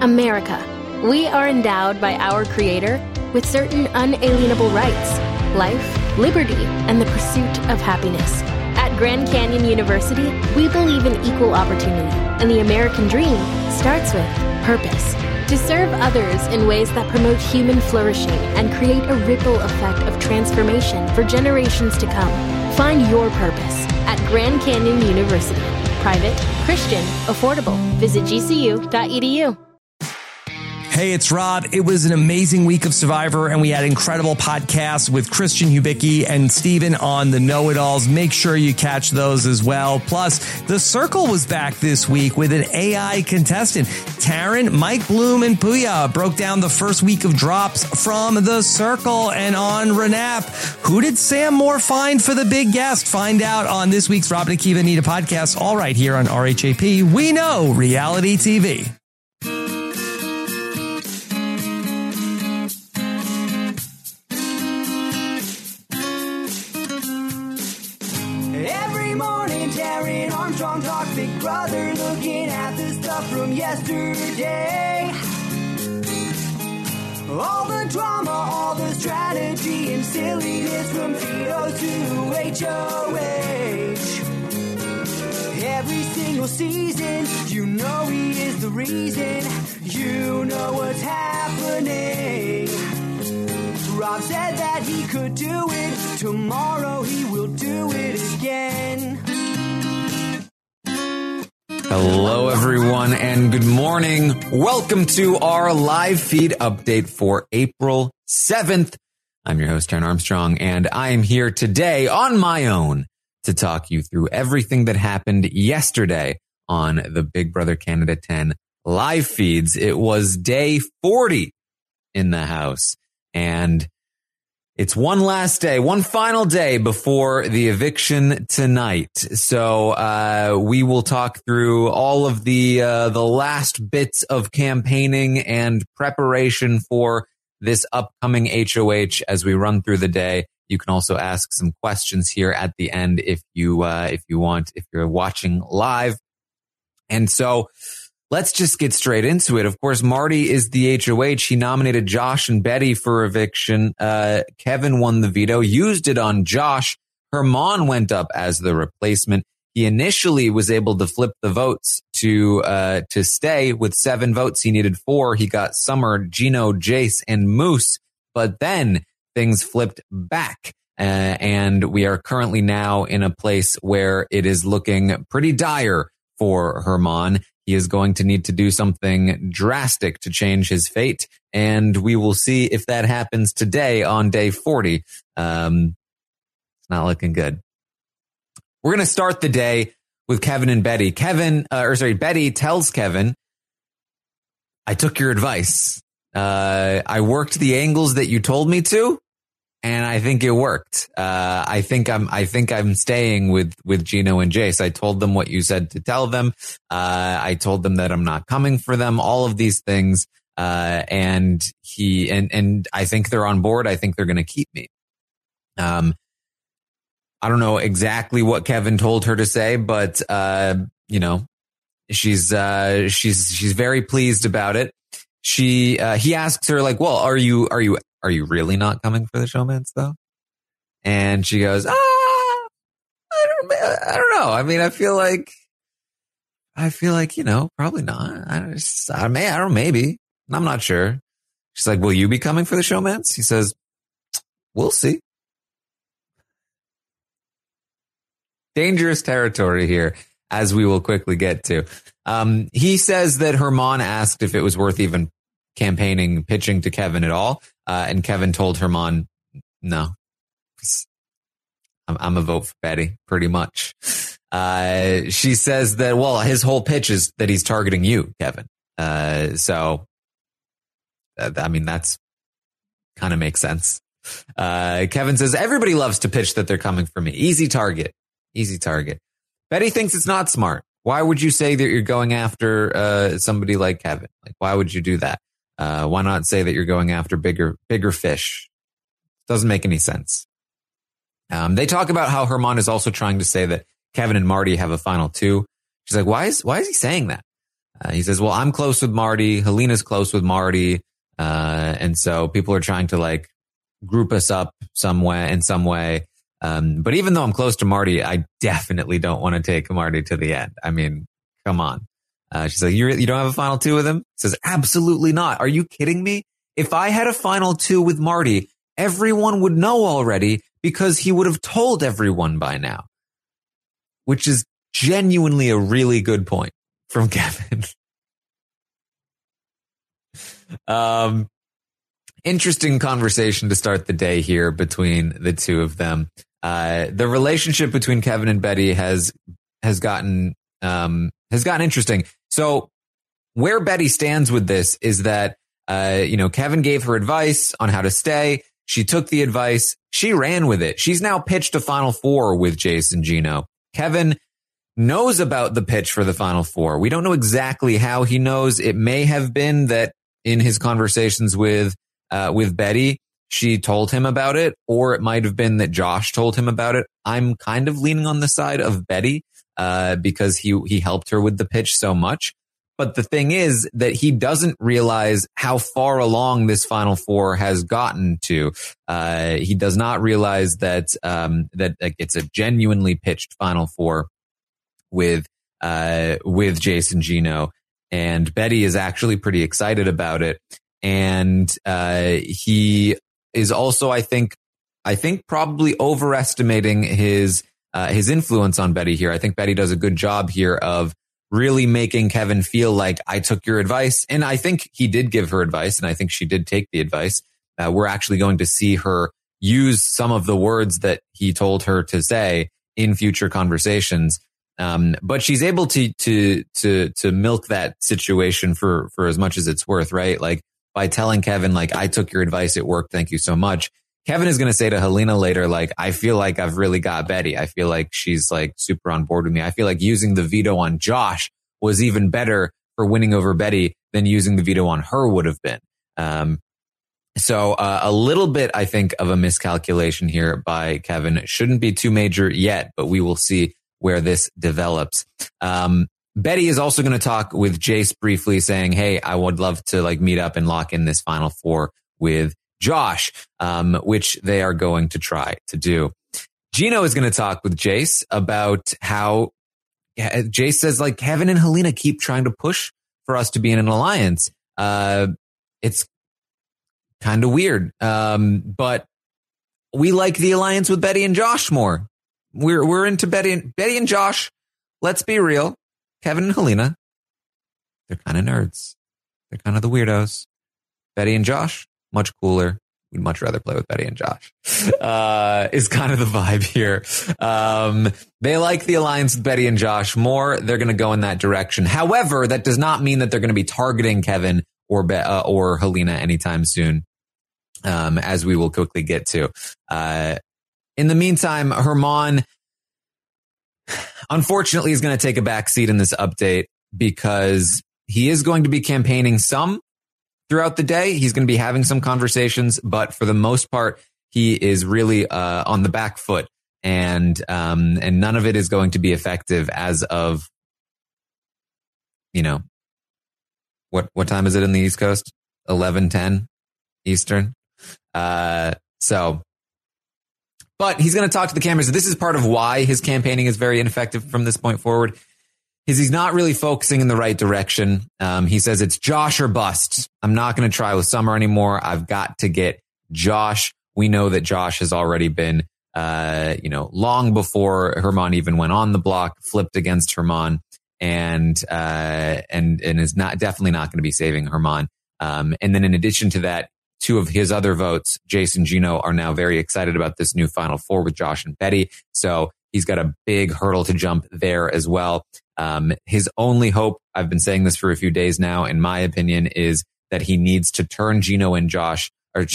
America. We are endowed by our Creator with certain unalienable rights: life, liberty, and the pursuit of happiness. At Grand Canyon University, we believe in equal opportunity, and the American dream starts with purpose. To serve others in ways that promote human flourishing and create a ripple effect of transformation for generations to come. Find your purpose at Grand Canyon University. Private, Christian, affordable. Visit gcu.edu. Hey, it's Rob. It was an amazing week of Survivor, and we had incredible podcasts with Christian Hubicki and Steven on the Know-It-Alls. Make sure you catch those as well. Plus, The Circle was back this week with an AI contestant. Taryn, Mike Bloom, and Puya broke down the first week of drops from The Circle. And on Renap, who did Sam Moore find for the big guest? Find out on this week's Rob and Akiva Anita podcast, all right here on RHAP. We know reality TV. Armstrong talk, Big Brother, looking at the stuff from yesterday. All the drama, all the strategy and silliness from Tito to HOH. Every single season, you know he is the reason. You know what's happening. Rob said that he could do it. Tomorrow he will do it again. Hello, everyone, and good morning. Welcome to our live feed update for April 7th. I'm your host, Taryn Armstrong, and I am here today on my own to talk you through everything that happened yesterday on the Big Brother Canada 10 live feeds. It was day 40 in the house, and it's one last day, one final day before the eviction tonight. So we will talk through all of the last bits of campaigning and preparation for this upcoming HOH as we run through the day. You can also ask some questions here at the end if you want, if you're watching live. And so let's just get straight into it. Of course, Marty is the HOH. He nominated Josh and Betty for eviction. Kevin won the veto, used it on Josh. Herman went up as the replacement. He initially was able to flip the votes to stay with 7 votes. He needed 4. He got Summer, Gino, Jace, and Moose. But then things flipped back. And we are currently now in a place where it is looking pretty dire for Herman. He is going to need to do something drastic to change his fate, and we will see if that happens today on day 40. It's not looking good. We're going to start the day with Kevin and Betty. Betty tells Kevin, I took your advice. I worked the angles that you told me to, and I think it worked. I think I'm staying with Gino and Jace. I told them what you said to tell them. I told them that I'm not coming for them, all of these things. And I think they're on board. I think they're going to keep me. I don't know exactly what Kevin told her to say, but, she's very pleased about it. He asks her like, well, are you really not coming for the showmance though? And she goes, I don't know. I mean, I feel like, probably not. I don't know, maybe. I'm not sure. She's like, will you be coming for the showmance? He says, we'll see. Dangerous territory here, as we will quickly get to. He says that Herman asked if it was worth even pitching to Kevin at all. And Kevin told Herman, no, I'm a vote for Betty, pretty much. She says that, well, his whole pitch is that he's targeting you, Kevin. So, I mean, that's kind of makes sense. Kevin says, everybody loves to pitch that they're coming for me. Easy target. Betty thinks it's not smart. Why would you say that you're going after somebody like Kevin? Like, why would you do that? Why not say that you're going after bigger fish? Doesn't make any sense. They talk about how Herman is also trying to say that Kevin and Marty have a final 2. She's like, why is he saying that? He says, well, I'm close with Marty. Helena's close with Marty. And so people are trying to like group us up in some way. But even though I'm close to Marty, I definitely don't want to take Marty to the end. I mean, come on. She's like, you don't have a final two with him? He says, absolutely not. Are you kidding me? If I had a final two with Marty, everyone would know already because he would have told everyone by now, which is genuinely a really good point from Kevin. Interesting conversation to start the day here between the two of them. The relationship between Kevin and Betty has gotten interesting. So where Betty stands with this is that, Kevin gave her advice on how to stay. She took the advice. She ran with it. She's now pitched a Final Four with Jace and Gino. Kevin knows about the pitch for the Final Four. We don't know exactly how he knows. It may have been that in his conversations with Betty, she told him about it, or it might have been that Josh told him about it. I'm kind of leaning on the side of Betty, because he helped her with the pitch so much. But the thing is that he doesn't realize how far along this Final Four has gotten to. He does not realize that it's a genuinely pitched Final Four with Jace and Gino, and Betty is actually pretty excited about it. And he is also, I think, probably overestimating his influence on Betty here. I think Betty does a good job here of really making Kevin feel like, I took your advice. And I think he did give her advice, and I think she did take the advice. We're actually going to see her use some of the words that he told her to say in future conversations. But she's able to milk that situation for as much as it's worth, right? Like, by telling Kevin, like, I took your advice, it worked, thank you so much. Kevin is going to say to Helena later, like, I feel like I've really got Betty. I feel like she's like super on board with me. I feel like using the veto on Josh was even better for winning over Betty than using the veto on her would have been. So a little bit, I think, of a miscalculation here by Kevin. It shouldn't be too major yet, but we will see where this develops. Betty is also going to talk with Jace briefly, saying, hey, I would love to like meet up and lock in this Final Four with Josh, which they are going to try to do. Gino is going to talk with Jace about how Jace says, like, Kevin and Helena keep trying to push for us to be in an alliance. It's kind of weird. But we like the alliance with Betty and Josh more. We're into Betty and Josh. Let's be real. Kevin and Helena, they're kind of nerds. They're kind of the weirdos. Betty and Josh, much cooler. We'd much rather play with Betty and Josh, is kind of the vibe here. They like the alliance with Betty and Josh more. They're going to go in that direction. However, that does not mean that they're going to be targeting Kevin or Helena anytime soon, as we will quickly get to. In the meantime, Herman, unfortunately, is going to take a back seat in this update because he is going to be campaigning some throughout the day. He's going to be having some conversations, but for the most part, he is really on the back foot, and none of it is going to be effective as of, what time is it in the East Coast? 11:10 Eastern. But he's going to talk to the cameras. This is part of why his campaigning is very ineffective from this point forward, is he's not really focusing in the right direction. He says it's Josh or bust. I'm not going to try with Summer anymore. I've got to get Josh. We know that Josh has already been, long before Herman even went on the block, flipped against Herman, and is definitely not going to be saving Herman. And then in addition to that, two of his other votes, Jace and Gino, are now very excited about this new Final Four with Josh and Betty. So he's got a big hurdle to jump there as well. His only hope, I've been saying this for a few days now, in my opinion, is that he needs to turn Gino and Jace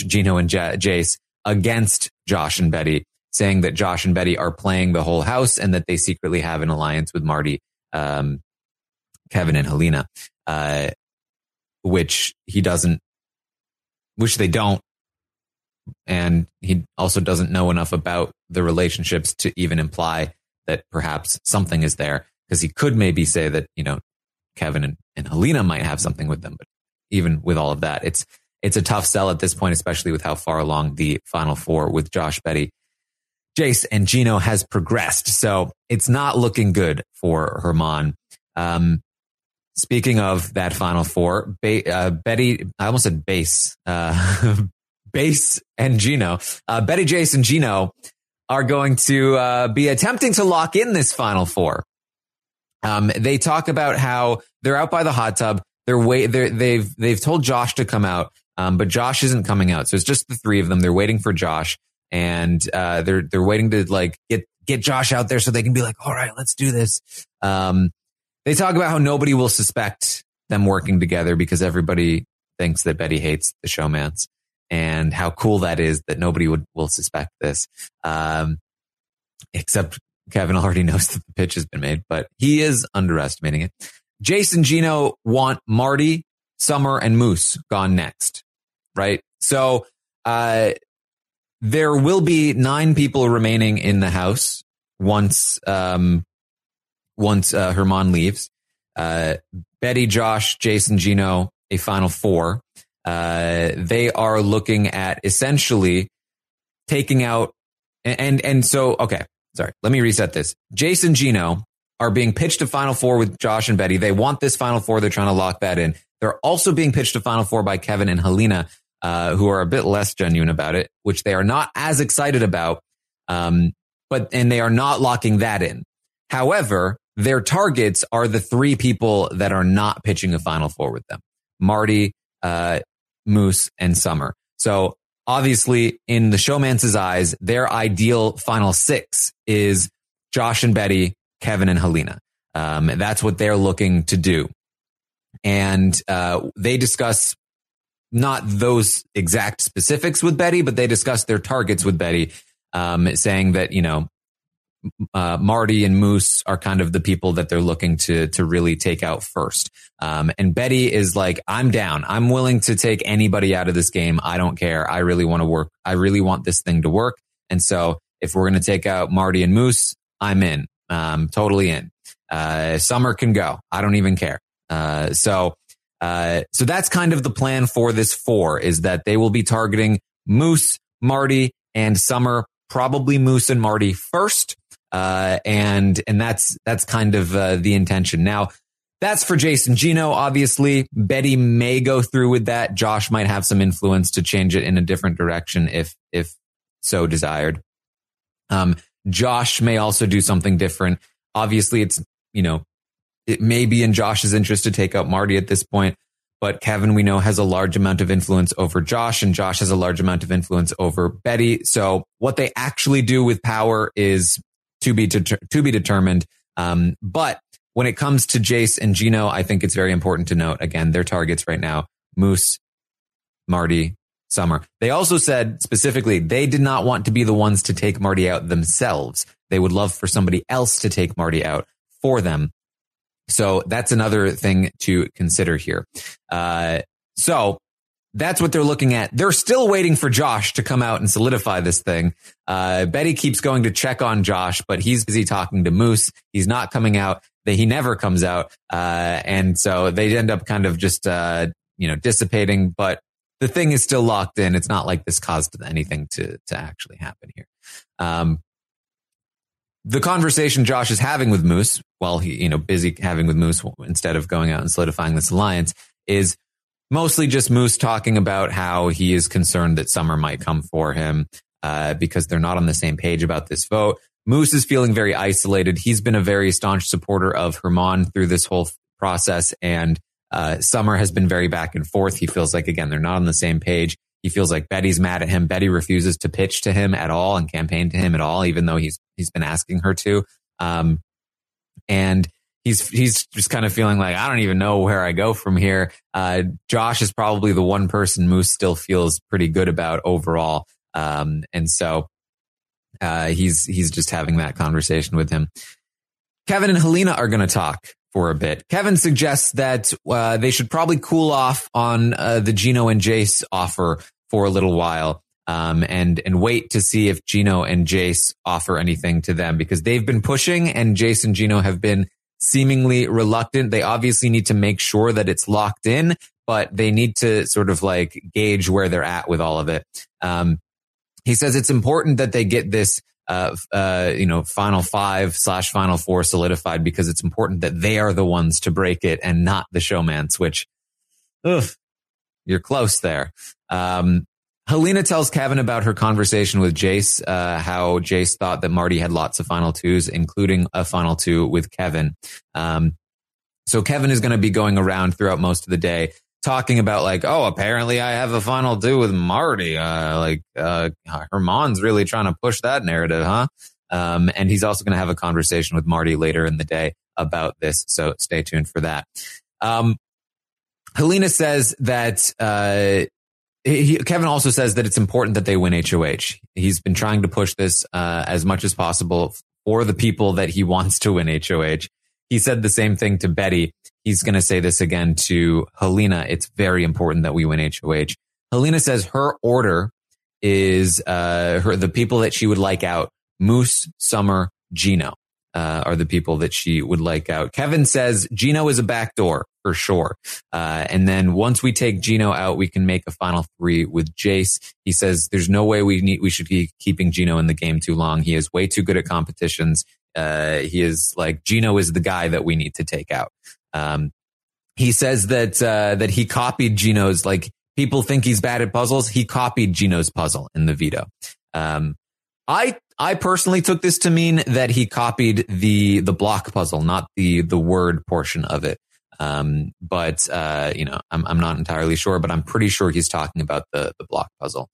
against Josh and Betty, saying that Josh and Betty are playing the whole house and that they secretly have an alliance with Marty, Kevin and Helena, which they don't. And he also doesn't know enough about the relationships to even imply that perhaps something is there, because he could maybe say that, Kevin and Helena might have something with them. But even with all of that, it's a tough sell at this point, especially with how far along the Final Four with Josh, Betty, Jace, and Gino has progressed. So it's not looking good for Herman. Speaking of that Final Four, Betty, I almost said Base, Base and Gino, Betty, Jace, and Gino are going to be attempting to lock in this Final Four. They talk about how they're out by the hot tub. They've told Josh to come out, but Josh isn't coming out. So it's just the three of them. They're waiting for Josh, and they're waiting to like get Josh out there so they can be like, all right, let's do this. They talk about how nobody will suspect them working together because everybody thinks that Betty hates the showmance, and how cool that is that nobody will suspect this. Except Kevin already knows that the pitch has been made, but he is underestimating it. Jace and Gino want Marty, Summer, and Moose gone next, right? So there will be 9 people remaining in the house once Herman leaves. Betty, Josh, Jason, Gino, a Final Four. They are looking at essentially taking out and so, okay, sorry, let me reset this. Jason, Gino are being pitched to Final Four with Josh and Betty. They want this Final Four. They're trying to lock that in. They're also being pitched to Final Four by Kevin and Helena, who are a bit less genuine about it, which they are not as excited about. And they are not locking that in. However, their targets are the 3 people that are not pitching a Final Four with them: Marty, Moose, and Summer. So obviously, in the showmance's eyes, their ideal Final 6 is Josh and Betty, Kevin and Helena. That's what they're looking to do. And they discuss not those exact specifics with Betty, but they discuss their targets with Betty, saying that, Marty and Moose are kind of the people that they're looking to really take out first. And Betty is like, I'm down. I'm willing to take anybody out of this game. I don't care. I really want to work. I really want this thing to work. And so if we're going to take out Marty and Moose, I'm in. Totally in. Summer can go. I don't even care. So that's kind of the plan for this 4, is that they will be targeting Moose, Marty, and Summer, probably Moose and Marty first. And that's kind of the intention. Now, that's for Jason, Gino. Obviously, Betty may go through with that. Josh might have some influence to change it in a different direction if so desired. Josh may also do something different. Obviously, it's, it may be in Josh's interest to take out Marty at this point, but Kevin, we know, has a large amount of influence over Josh, and Josh has a large amount of influence over Betty. So what they actually do with power is to be determined. But when it comes to Jace and Gino, I think it's very important to note, again, their targets right now: Moose, Marty, Summer. They also said specifically they did not want to be the ones to take Marty out themselves. They would love for somebody else to take Marty out for them. So that's another thing to consider here. So that's what they're looking at. They're still waiting for Josh to come out and solidify this thing. Betty keeps going to check on Josh, but he's busy talking to Moose. He's not coming out. He never comes out. And so they end up kind of just, dissipating, but the thing is still locked in. It's not like this caused anything to actually happen here. The conversation Josh is having with Moose, while he, busy having with Moose instead of going out and solidifying this alliance, is mostly just Moose talking about how he is concerned that Summer might come for him because they're not on the same page about this vote. Moose is feeling very isolated. He's been a very staunch supporter of Herman through this whole process, and Summer has been very back and forth. He feels like, again, they're not on the same page. He feels like Betty's mad at him. Betty refuses to pitch to him at all and campaign to him at all, even though he's been asking her to. And he's just kind of feeling like, I don't even know where I go from here. Josh is probably the one person Moose still feels pretty good about overall. And so he's just having that conversation with him. Kevin and Helena are going to talk for a bit. Kevin suggests that they should probably cool off on the Gino and Jace offer for a little while, and wait to see if Gino and Jace offer anything to them, because they've been pushing and Jace and Gino have been seemingly reluctant. They obviously need to make sure that it's locked in, but they need to sort of like gauge where they're at with all of it. He says it's important that they get this, final 5/final 4 solidified, because it's important that they are the ones to break it and not the showmance, which, you're close there. Helena tells Kevin about her conversation with Jace, how Jace thought that Marty had lots of final 2s, including a final 2 with Kevin. So Kevin is going to be going around throughout most of the day talking about like, oh, apparently I have a final 2 with Marty. Herman's really trying to push that narrative, huh? And he's also going to have a conversation with Marty later in the day about this. So stay tuned for that. Helena says that, Kevin also says that it's important that they win HOH. He's been trying to push this, as much as possible for the people that he wants to win HOH. He said the same thing to Betty. He's going to say this again to Helena. It's very important that we win HOH. Helena says her order is, the people that she would like out, Moose, Summer, Gino, are the people that she would like out. Kevin says Gino is a backdoor for sure. And then once we take Gino out, we can make a final 3 with Jace. He says there's no way we should be keeping Gino in the game too long. He is way too good at competitions. He is like, Gino is the guy that we need to take out. He says that he copied Gino's, like, people think he's bad at puzzles. He copied Gino's puzzle in the veto. I personally took this to mean that he copied the block puzzle, not the word portion of it. I'm not entirely sure, but I'm pretty sure he's talking about the block puzzle.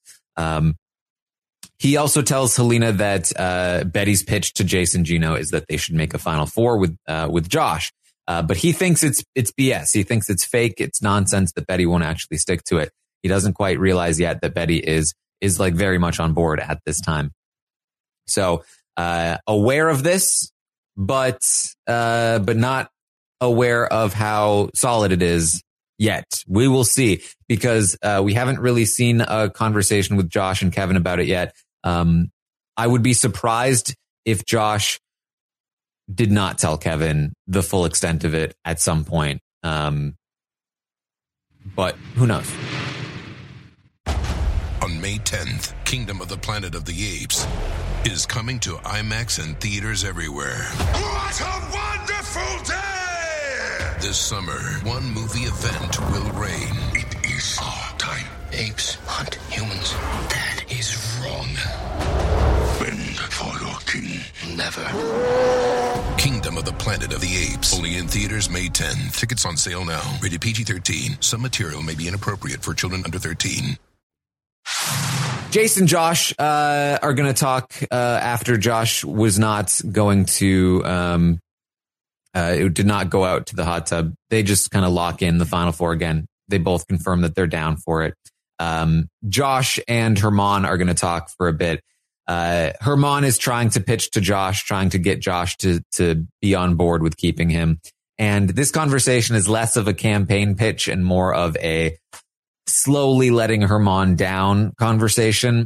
He also tells Helena that Betty's pitch to Jason Gino is that they should make a final 4 with Josh. But he thinks it's BS. He thinks it's fake. It's nonsense that Betty won't actually stick to it. He doesn't quite realize yet that Betty is like very much on board at this time. So, aware of this, but not aware of how solid it is yet. We will see, because, we haven't really seen a conversation with Josh and Kevin about it yet. I would be surprised if Josh did not tell Kevin the full extent of it at some point. But who knows? On May 10th, Kingdom of the Planet of the Apes is coming to IMAX and theaters everywhere. What a wonderful day! This summer, one movie event will reign. It is our time. Apes hunt humans. That is wrong. Bend for your king. Never. Kingdom of the Planet of the Apes. Only in theaters May 10th. Tickets on sale now. Rated PG-13. Some material may be inappropriate for children under 13. Jace and Josh are going to talk after Josh was not going to, it did not go out to the hot tub. They just kind of lock in the final 4 again. They both confirm that they're down for it. Josh and Herman are going to talk for a bit. Herman is trying to pitch to Josh, trying to get Josh to be on board with keeping him. And this conversation is less of a campaign pitch and more of a slowly letting Herman down conversation.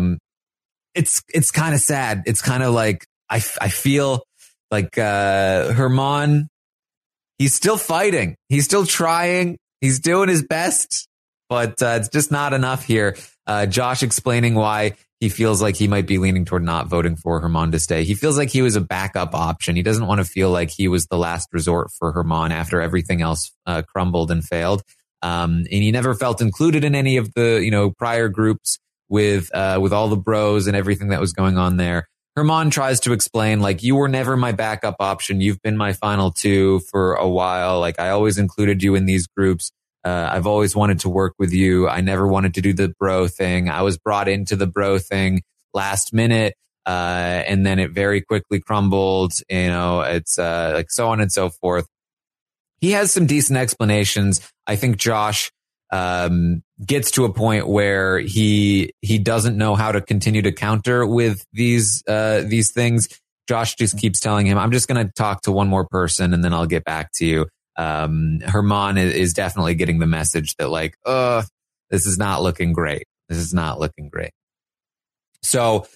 It's kind of sad. It's kind of like, I feel like, Herman, he's still fighting. He's still trying. He's doing his best, but it's just not enough here. Josh explaining why he feels like he might be leaning toward not voting for Herman to stay. He feels like he was a backup option. He doesn't want to feel like he was the last resort for Herman after everything else crumbled and failed. And he never felt included in any of the, prior groups with all the bros and everything that was going on there. Herman tries to explain, like, you were never my backup option. You've been my final 2 for a while. Like, I always included you in these groups. I've always wanted to work with you. I never wanted to do the bro thing. I was brought into the bro thing last minute. And then it very quickly crumbled. It's, like, so on and so forth. He has some decent explanations. I think Josh gets to a point where he doesn't know how to continue to counter with these things. Josh just keeps telling him, I'm just going to talk to one more person and then I'll get back to you. Herman is definitely getting the message that, like, this is not looking great. This is not looking great. So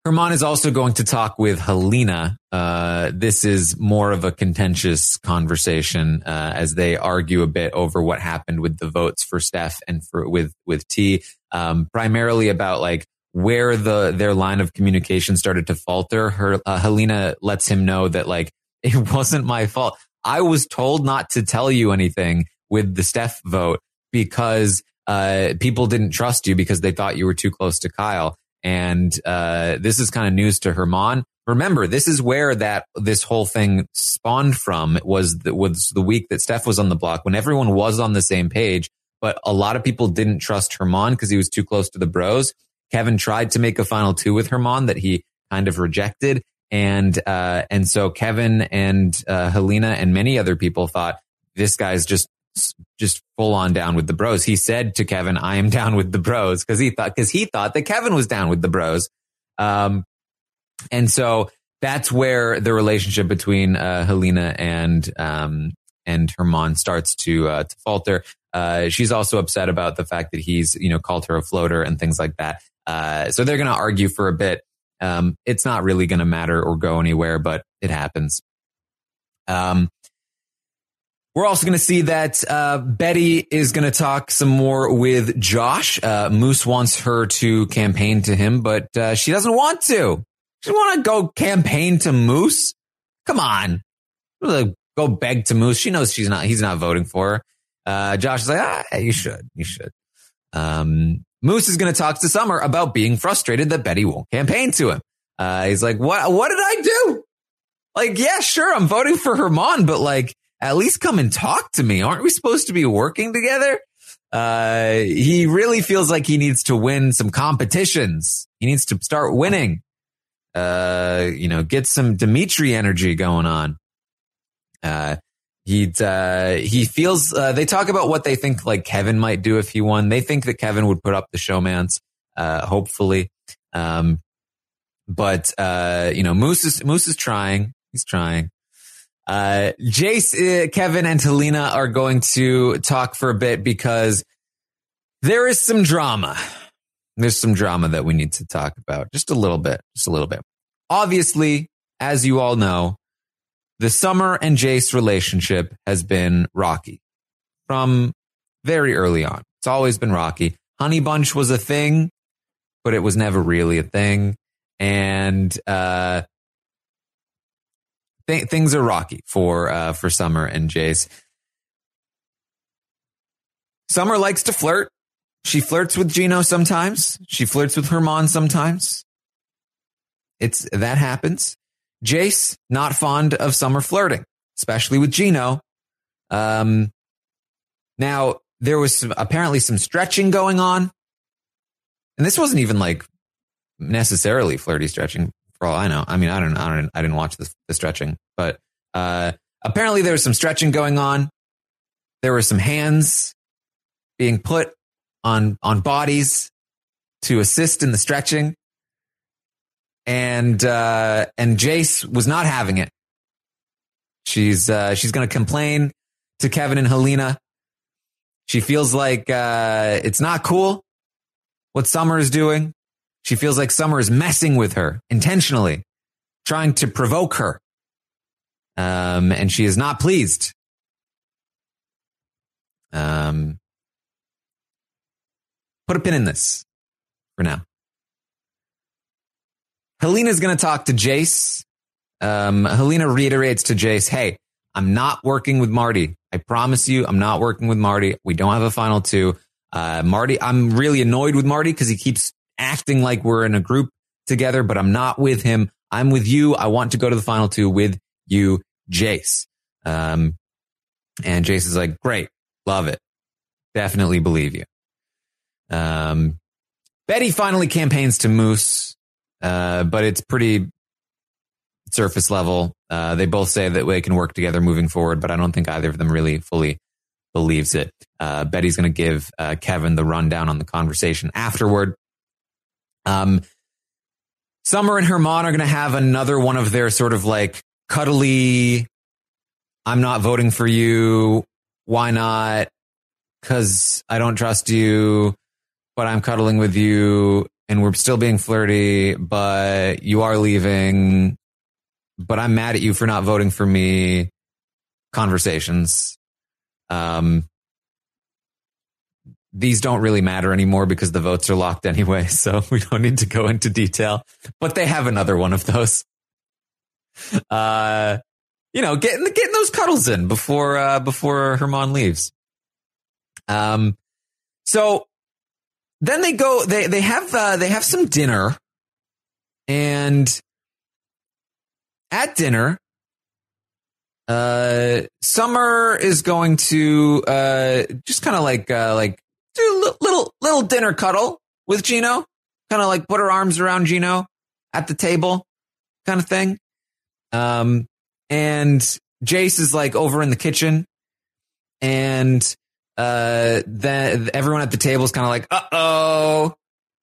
Herman is also going to talk with Helena. This is more of a contentious conversation as they argue a bit over what happened with the votes for Steph and with T, primarily about like where their line of communication started to falter. Helena lets him know that like it wasn't my fault. I was told not to tell you anything with the Steph vote because people didn't trust you because they thought you were too close to Kyle. And this is kind of news to Herman. Remember, this is where this whole thing spawned from. It was the week that Steph was on the block when everyone was on the same page, but a lot of people didn't trust Herman because he was too close to the bros. Kevin tried to make a final two with Herman that he kind of rejected. And so Kevin and Helena and many other people thought this guy's just full on down with the bros. He said to Kevin, I am down with the bros because he thought that Kevin was down with the bros. And so that's where the relationship between Helena and Herman starts to falter. She's also upset about the fact that he's, called her a floater and things like that. So they're going to argue for a bit. It's not really going to matter or go anywhere, but it happens. We're also going to see that Betty is going to talk some more with Josh. Moose wants her to campaign to him, but she doesn't want to. She doesn't want to go campaign to Moose. Come on. Go beg to Moose. She knows he's not voting for her. Josh is like, you should. Moose is going to talk to Summer about being frustrated that Betty won't campaign to him. He's like, what did I do? Like, yeah, sure, I'm voting for Herman, but like, at least come and talk to me. Aren't we supposed to be working together? He really feels like he needs to win some competitions. He needs to start winning. Get some Dimitri energy going on. He feels, they talk about what they think like Kevin might do if he won. They think that Kevin would put up the showmance, hopefully. But Moose is trying. He's trying. Jace, Kevin, and Helena are going to talk for a bit because there is some drama. There's some drama that we need to talk about. Just a little bit. Obviously, as you all know, the Summer and Jace relationship has been rocky from very early on. It's always been rocky. Honey Bunch was a thing, but it was never really a thing. And, things are rocky for Summer and Jace. Summer likes to flirt. She flirts with Gino sometimes. She flirts with Herman sometimes. That happens. Jace, not fond of Summer flirting, especially with Gino. Now, there was apparently some stretching going on. And this wasn't even like necessarily flirty stretching. For all I know. I mean, I didn't watch the stretching, but apparently there was some stretching going on. There were some hands being put on bodies to assist in the stretching, and Jace was not having it. She's going to complain to Kevin and Helena. She feels like it's not cool what Summer is doing. She feels like Summer is messing with her intentionally, trying to provoke her. And she is not pleased. Put a pin in this for now. Helena's going to talk to Jace. Helena reiterates to Jace, hey, I'm not working with Marty. I promise you, I'm not working with Marty. We don't have a final two. Marty, I'm really annoyed with Marty because he keeps acting like we're in a group together, but I'm not with him. I'm with you. I want to go to the final two with you, Jace. And Jace is like, great. Love it. Definitely believe you. Betty finally campaigns to Moose, but it's pretty surface level. They both say that they can work together moving forward, but I don't think either of them really fully believes it. Betty's going to give Kevin the rundown on the conversation afterward. Summer and Herman are going to have another one of their sort of like cuddly, I'm not voting for you. Why not? Because I don't trust you, but I'm cuddling with you and we're still being flirty, but you are leaving, but I'm mad at you for not voting for me conversations. These don't really matter anymore because the votes are locked anyway, so we don't need to go into detail. But they have another one of those. Getting those cuddles in before Herman leaves. So then they have some dinner, and at dinner, Summer is going to just kind of like do a little dinner cuddle with Gino, kind of like put her arms around Gino at the table, kind of thing. And Jace is like over in the kitchen, and then everyone at the table is kind of like, oh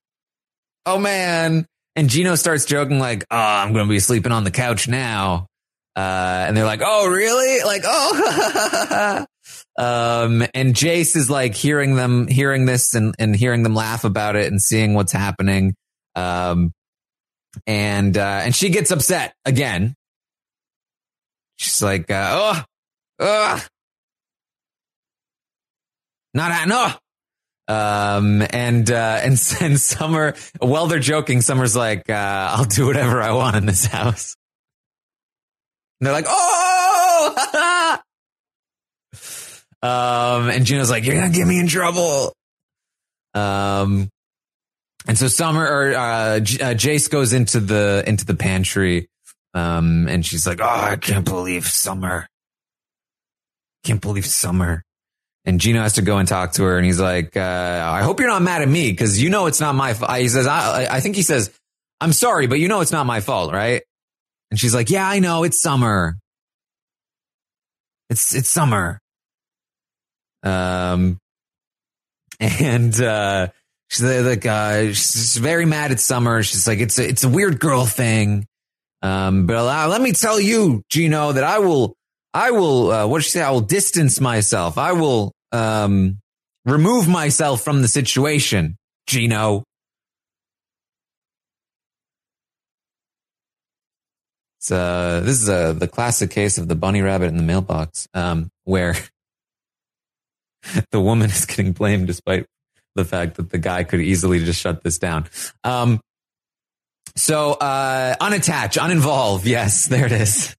man. And Gino starts joking like, oh, I'm going to be sleeping on the couch now. And they're like, oh, really? Like, oh, and Jace is like hearing this and hearing them laugh about it and seeing what's happening. And she gets upset again. She's like, no. And Summer, while they're joking, Summer's like, I'll do whatever I want in this house. And they're like, oh! And Gino's like, you're going to get me in trouble. And so Jace goes into the pantry. And she's like, oh, I can't believe Summer. And Gino has to go and talk to her. And he's like, I hope you're not mad at me, because you know it's not my fault. He says, I think he says, I'm sorry, but you know it's not my fault, right? And she's like, yeah, I know. It's Summer. It's Summer. And she's like, she's very mad at Summer. She's like, it's a weird girl thing. But let me tell you, Gino, that I will, what did she say? I will distance myself. I will, remove myself from the situation, Gino. This is the classic case of the bunny rabbit in the mailbox, where the woman is getting blamed despite the fact that the guy could easily just shut this down. So unattach, uninvolve. Yes, there it is.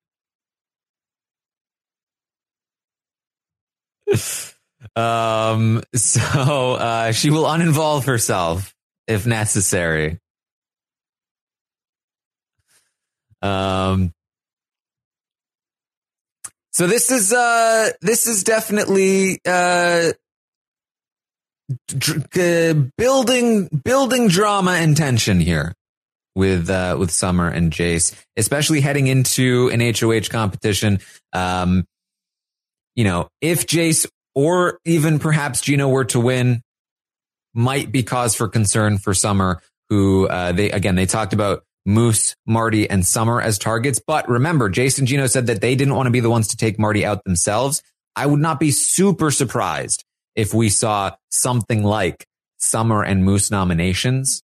So she will uninvolve herself if necessary. So this is definitely building drama and tension here with Summer and Jace, especially heading into an HOH competition. If Jace or even perhaps Gino were to win, might be cause for concern for Summer, who they talked about Moose, Marty, and Summer as targets. But remember, Jace and Gino said that they didn't want to be the ones to take Marty out themselves. I would not be super surprised if we saw something like Summer and Moose nominations,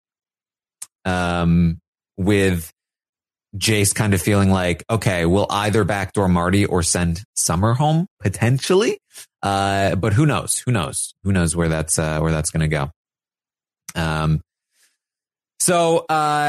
with Jace kind of feeling like, okay, we'll either backdoor Marty or send Summer home potentially. But who knows? Who knows where that's going to go? So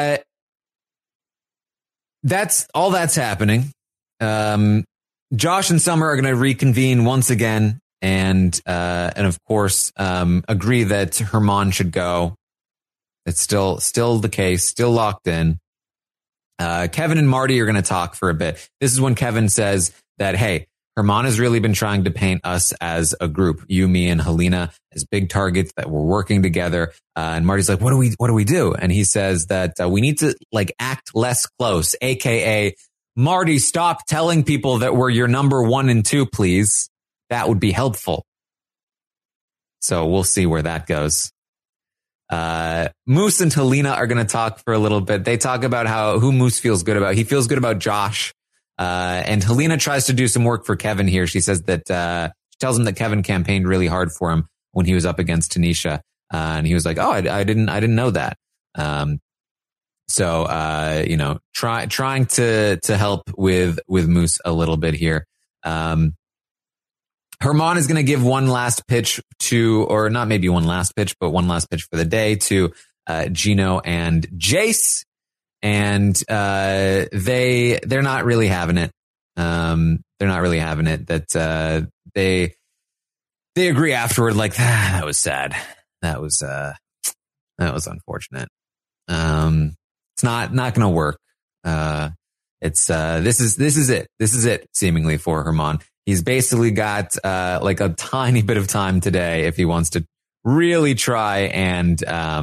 that's all that's happening. Josh and Summer are going to reconvene once again, and of course agree that Herman should go. It's still the case, still locked in. Kevin and Marty are going to talk for a bit. This is when Kevin says that, hey, Herman has really been trying to paint us as a group, you, me, and Helena, as big targets that we're working together. And Marty's like, what do we do? And he says that we need to act less close, aka Marty, stop telling people that we're your number 1 and 2, please. That would be helpful. So we'll see where that goes. Moose and Helena are going to talk for a little bit. They talk about who Moose feels good about. He feels good about Josh. And Helena tries to do some work for Kevin here. She says that, she tells him that Kevin campaigned really hard for him when he was up against Tanisha. And he was like, oh, I didn't know that. Trying to help with Moose a little bit here. Herman is going to give one last pitch or not maybe one last pitch, but one last pitch for the day to Gino and Jace. And they're not really having it. They're not really having it. That they agree afterward, like, that was sad. That was unfortunate. It's not going to work. This is it seemingly for Herman. He's basically got like a tiny bit of time today if he wants to really try and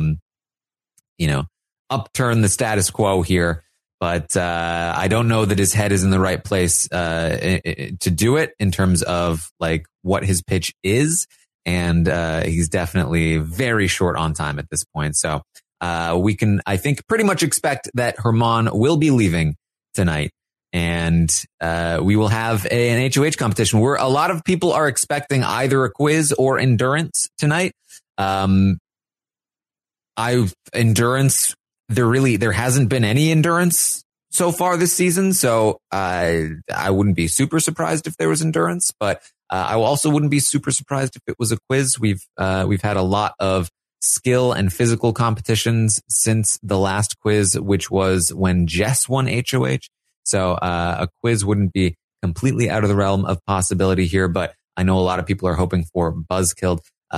upturn the status quo here. But I don't know that his head is in the right place to do it in terms of like what his pitch is. And he's definitely very short on time at this point. So we can, I think, pretty much expect that Herman will be leaving tonight. And we will have an HOH competition where a lot of people are expecting either a quiz or endurance tonight. Endurance, there hasn't been any endurance so far this season. So I wouldn't be super surprised if there was endurance, but I also wouldn't be super surprised if it was a quiz. We've had a lot of skill and physical competitions since the last quiz, which was when Jess won HOH. So a quiz wouldn't be completely out of the realm of possibility here, but I know a lot of people are hoping for Buzzkilled.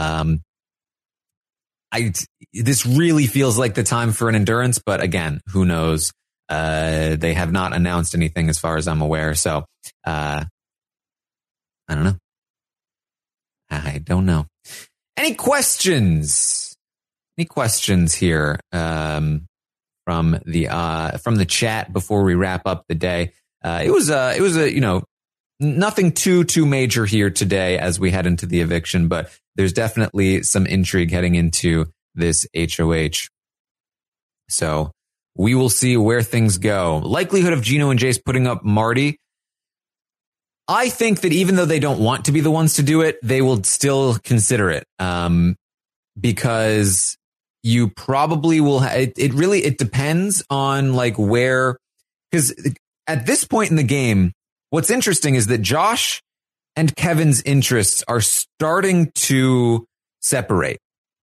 This really feels like the time for an endurance, but again, who knows? They have not announced anything as far as I'm aware. So I don't know. I don't know. Any questions? Any questions here from the chat before we wrap up the day? It was a nothing too major here today as we head into the eviction, but there's definitely some intrigue heading into this HOH. So we will see where things go. Likelihood of Gino and Jace putting up Marty. I think that even though they don't want to be the ones to do it, they will still consider it. Because you probably will. It depends on like where, because at this point in the game, what's interesting is that Josh and Kevin's interests are starting to separate.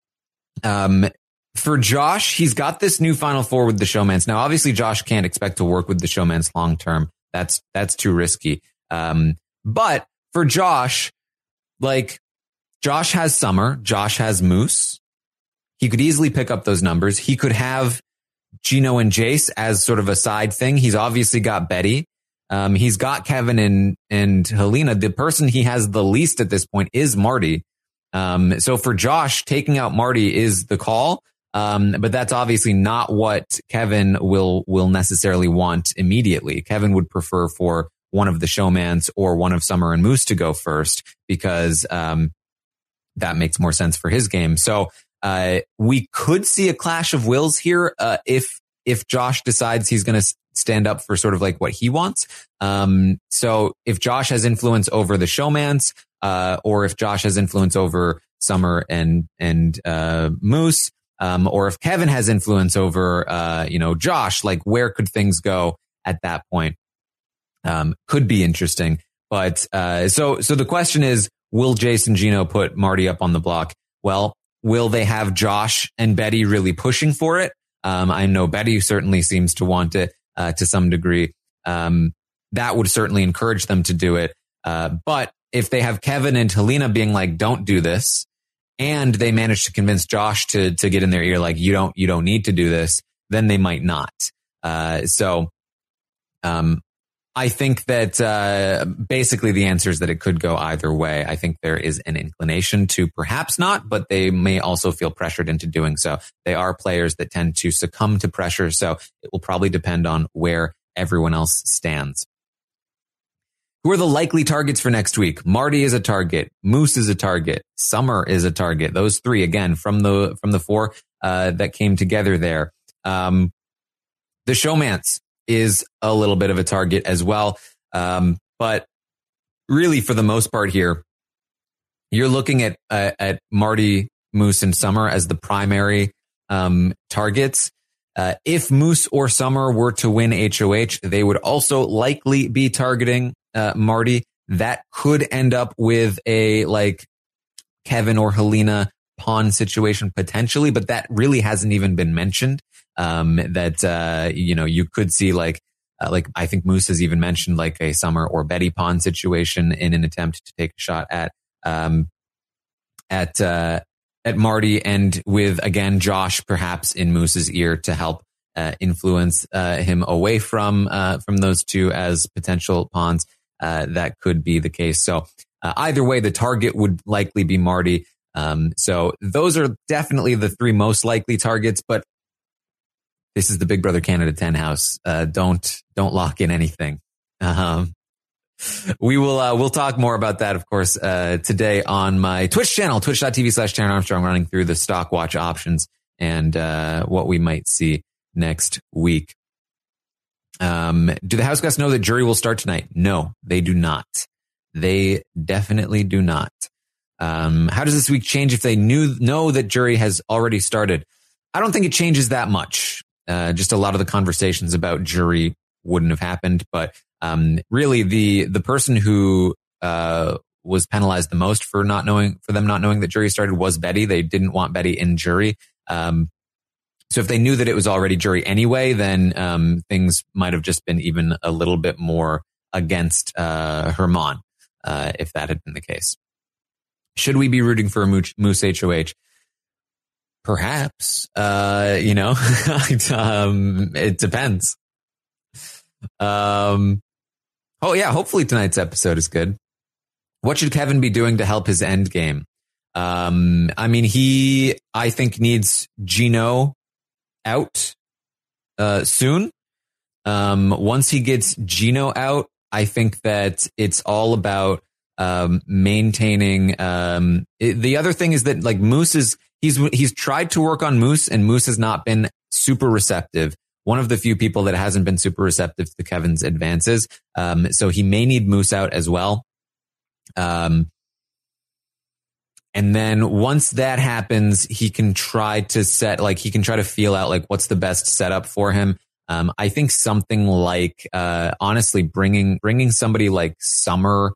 For Josh, he's got this new Final Four with the Showmans. Now, obviously, Josh can't expect to work with the Showmans long term. That's too risky. But for Josh, like Josh has Summer, Josh has Moose. He could easily pick up those numbers. He could have Gino and Jace as sort of a side thing. He's obviously got Betty. He's got Kevin and Helena. The person he has the least at this point is Marty. So for Josh, taking out Marty is the call. But that's obviously not what Kevin will necessarily want immediately. Kevin would prefer for one of the Showmans or one of Summer and Moose to go first because, that makes more sense for his game. So, we could see a clash of wills here, if Josh decides he's going to stand up for sort of like what he wants. So if Josh has influence over the Showmans, or if Josh has influence over Summer and Moose, or if Kevin has influence over, Josh, like where could things go at that point? Could be interesting. But, so the question is, will Jace and Gino put Marty up on the block? Well, will they have Josh and Betty really pushing for it? I know Betty certainly seems to want it, to some degree. That would certainly encourage them to do it. But if they have Kevin and Helena being like, don't do this, and they manage to convince Josh to get in their ear, like, you don't need to do this, then they might not. I think that basically the answer is that it could go either way. I think there is an inclination to perhaps not, but they may also feel pressured into doing so. They are players that tend to succumb to pressure, so it will probably depend on where everyone else stands. Who are the likely targets for next week? Marty is a target. Moose is a target. Summer is a target. Those three, again, from the four that came together there. The Showmans is a little bit of a target as well. But really, for the most part here, you're looking at Marty, Moose, and Summer as the primary targets. If Moose or Summer were to win HOH, they would also likely be targeting Marty. That could end up with a like Kevin or Helena pawn situation potentially, but that really hasn't even been mentioned. You could see like I think Moose has even mentioned like a Summer or Betty pawn situation in an attempt to take a shot at Marty, and with again Josh perhaps in Moose's ear to help influence him away from those two as potential pawns. That could be the case. So either way, the target would likely be Marty. So those are definitely the three most likely targets, but this is the Big Brother Canada 10 house. Don't lock in anything. We'll talk more about that, of course, today on my Twitch channel, twitch.tv/Taran Armstrong, running through the stock watch options and, what we might see next week. Do the house guests know that jury will start tonight? No, they do not. They definitely do not. How does this week change if they know that jury has already started? I don't think it changes that much. Just a lot of the conversations about jury wouldn't have happened, but really the person who was penalized the most for them not knowing that jury started was Betty. They didn't want Betty in jury. So if they knew that it was already jury anyway, then things might have just been even a little bit more against Herman, if that had been the case. Should we be rooting for a Moose HOH? Perhaps, it depends. Hopefully tonight's episode is good. What should Kevin be doing to help his end game? He, I think, needs Gino out, soon. Once he gets Gino out, I think that it's all about, maintaining, the other thing is that like Moose he's tried to work on Moose and Moose has not been super receptive. One of the few people that hasn't been super receptive to Kevin's advances. So he may need Moose out as well. And then once that happens, he can try to feel out like what's the best setup for him. I think something like, honestly, bringing somebody like Summer,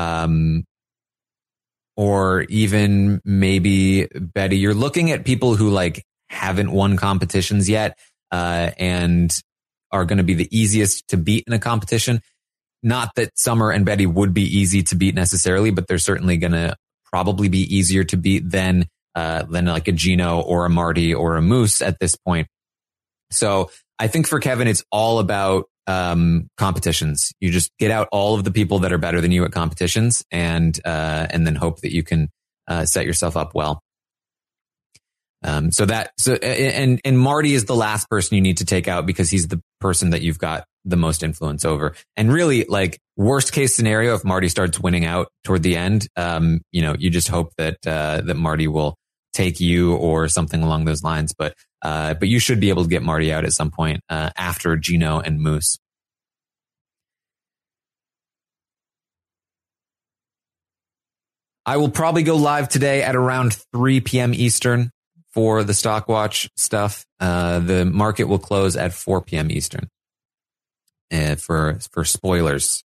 or even maybe Betty. You're looking at people who like haven't won competitions yet, and are going to be the easiest to beat in a competition. Not that Summer and Betty would be easy to beat necessarily, but they're certainly going to probably be easier to beat than like a Gino or a Marty or a Moose at this point. So I think for Kevin, it's all about competitions. You just get out all of the people that are better than you at competitions, and then hope that you can set yourself up well. And Marty is the last person you need to take out because he's the person that you've got the most influence over. And really, like, worst case scenario, if Marty starts winning out toward the end, you just hope that Marty will take you or something along those lines. But you should be able to get Marty out at some point, after Gino and Moose. I will probably go live today at around 3 p.m. Eastern for the stock watch stuff. The market will close at 4 p.m. Eastern, for spoilers.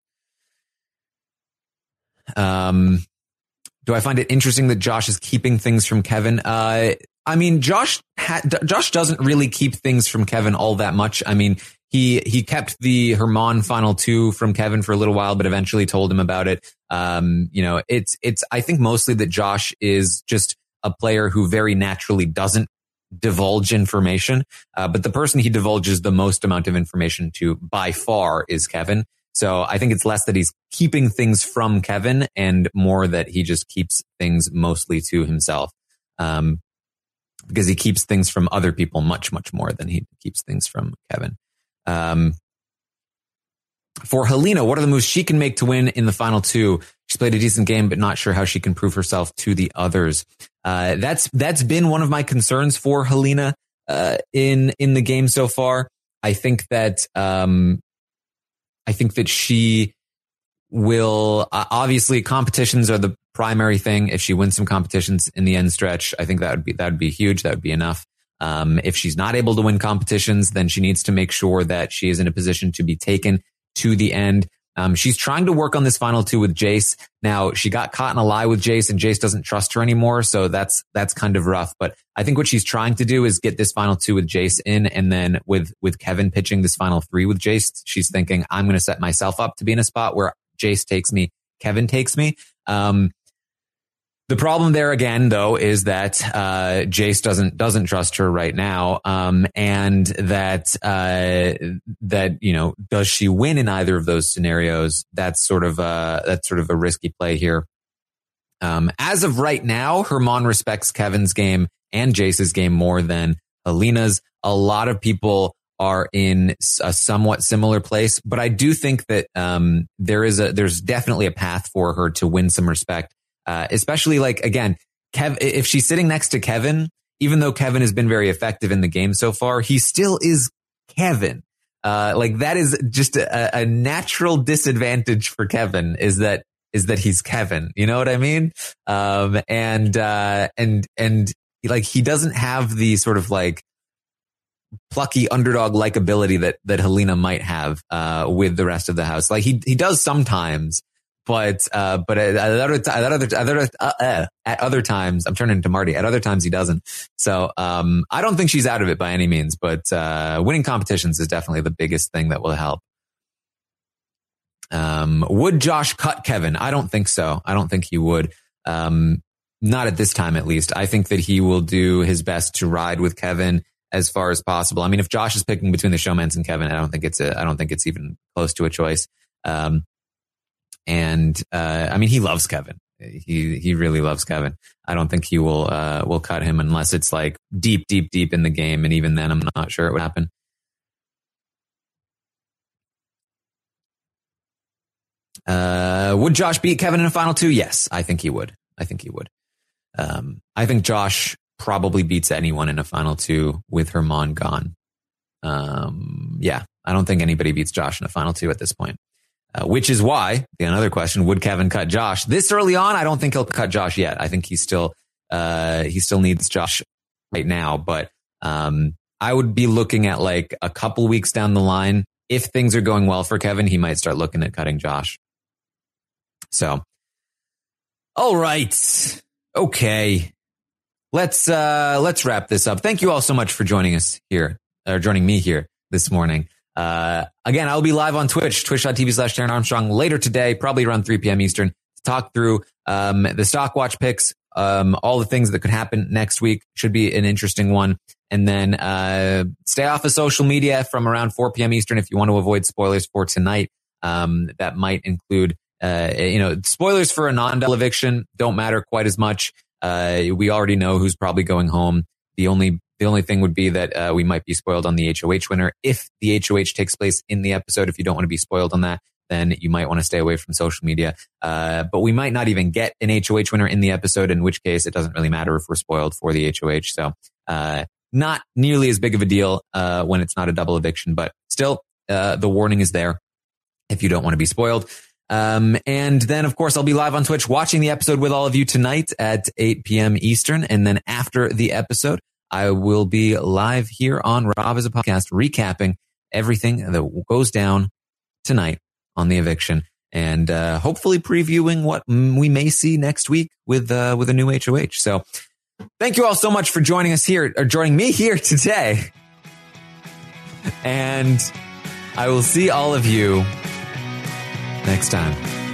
Do I find it interesting that Josh is keeping things from Kevin? Josh doesn't really keep things from Kevin all that much. He kept the Herman final two from Kevin for a little while, but eventually told him about it. I think mostly that Josh is just a player who very naturally doesn't divulge information. But the person he divulges the most amount of information to by far is Kevin. So I think it's less that he's keeping things from Kevin and more that he just keeps things mostly to himself. Because he keeps things from other people much, much more than he keeps things from Kevin. For Helena, what are the moves she can make to win in the final two? She's played a decent game, but not sure how she can prove herself to the others. That's been one of my concerns for Helena, in the game so far. I think that she will, obviously competitions are the primary thing. If she wins some competitions in the end stretch, I think that would be huge. That would be enough. If she's not able to win competitions, then she needs to make sure that she is in a position to be taken to the end. She's trying to work on this final 2 with Jace. Now, she got caught in a lie with Jace, and Jace doesn't trust her anymore, so that's kind of rough. But I think what she's trying to do is get this final 2 with Jace in, and then with Kevin pitching this final 3 with Jace, she's thinking, I'm going to set myself up to be in a spot where Jace takes me, Kevin takes me. The problem there again, though, is that Jace doesn't trust her right now, and that does she win in either of those scenarios? That's sort of a risky play here. As of right now, Herman respects Kevin's game and Jace's game more than Helena's. A lot of people are in a somewhat similar place, but I do think that there's definitely a path for her to win some respect. Especially again, if she's sitting next to Kevin, even though Kevin has been very effective in the game so far, he still is Kevin. That is just a natural disadvantage for Kevin is that he's Kevin. You know what I mean? He doesn't have the sort of plucky underdog other Helena might have, with the rest of the house. He does sometimes. But at other times, I'm turning into Marty. At other times, he doesn't. So, I don't think she's out of it by any means, but, winning competitions is definitely the biggest thing that will help. Would Josh cut Kevin? I don't think so. I don't think he would. Not at this time, at least. I think that he will do his best to ride with Kevin as far as possible. I mean, if Josh is picking between the Showmans and Kevin, I don't think it's even close to a choice. He loves Kevin. He really loves Kevin. I don't think he will cut him unless it's deep in the game. And even then, I'm not sure it would happen. Would Josh beat Kevin in a final 2? Yes, I think he would. I think Josh probably beats anyone in a final 2 with Herman gone. I don't think anybody beats Josh in a final 2 at this point. Which is why, another question, would Kevin cut Josh? This early on, I don't think he'll cut Josh yet. I think he still needs Josh right now. But I would be looking at a couple weeks down the line. If things are going well for Kevin, he might start looking at cutting Josh. So, all right. Okay. Let's wrap this up. Thank you all so much for joining me here this morning. Again, I'll be live on twitch.tv/Taran Armstrong later today, probably around 3 p.m. Eastern, to talk through the stock watch picks, all the things that could happen next week. Should be an interesting one. And then stay off of social media from around 4 p.m. Eastern if you want to avoid spoilers for tonight. That might include spoilers for a non-double eviction don't matter quite as much. We already know who's probably going home. The only thing would be that we might be spoiled on the HOH winner. If the HOH takes place in the episode, if you don't want to be spoiled on that, then you might want to stay away from social media. But we might not even get an HOH winner in the episode, in which case it doesn't really matter if we're spoiled for the HOH. So not nearly as big of a deal when it's not a double eviction, but still the warning is there if you don't want to be spoiled. And then, of course, I'll be live on Twitch watching the episode with all of you tonight at 8 p.m. Eastern. And then after the episode, I will be live here on Rob as a Podcast, recapping everything that goes down tonight on the eviction, and hopefully previewing what we may see next week with a new HOH. So thank you all so much for joining me here today. And I will see all of you next time.